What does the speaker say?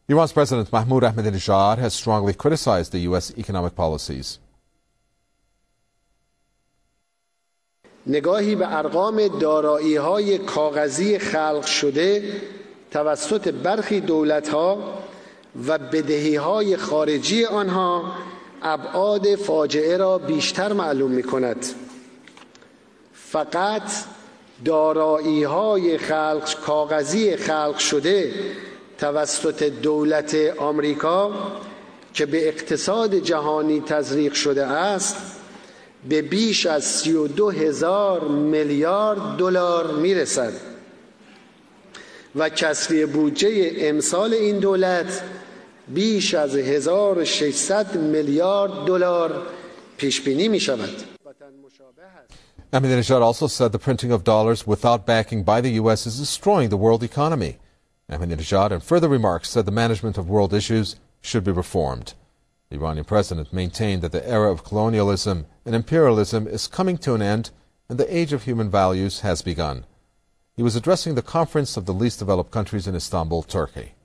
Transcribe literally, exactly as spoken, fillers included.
Iran's President Mahmoud Ahmadinejad has strongly criticized the U S economic policies. نگاهی به ارقام دارایی‌های کاغذی خلق شده توسط برخی دولت‌ها و بدهی‌های خارجی آنها ابعاد فاجعه را بیشتر معلوم می‌کند. فقط دارایی‌های خلق کاغذی خلق شده توسط دولت آمریکا که به اقتصاد جهانی تزریق شده است به بیش از سی و دو هزار میلیارد دلار میرسد و کسری بودجه امسال این دولت بیش از هزار و ششصد میلیارد دلار پیش بینی می شود. Ahmadinejad also said the printing of dollars without backing by the U S is destroying the world economy. Ahmadinejad, in further remarks, said the management of world issues should be reformed. The Iranian president maintained that the era of colonialism and imperialism is coming to an end and the age of human values has begun. He was addressing the Conference of the Least Developed Countries in Istanbul, Turkey.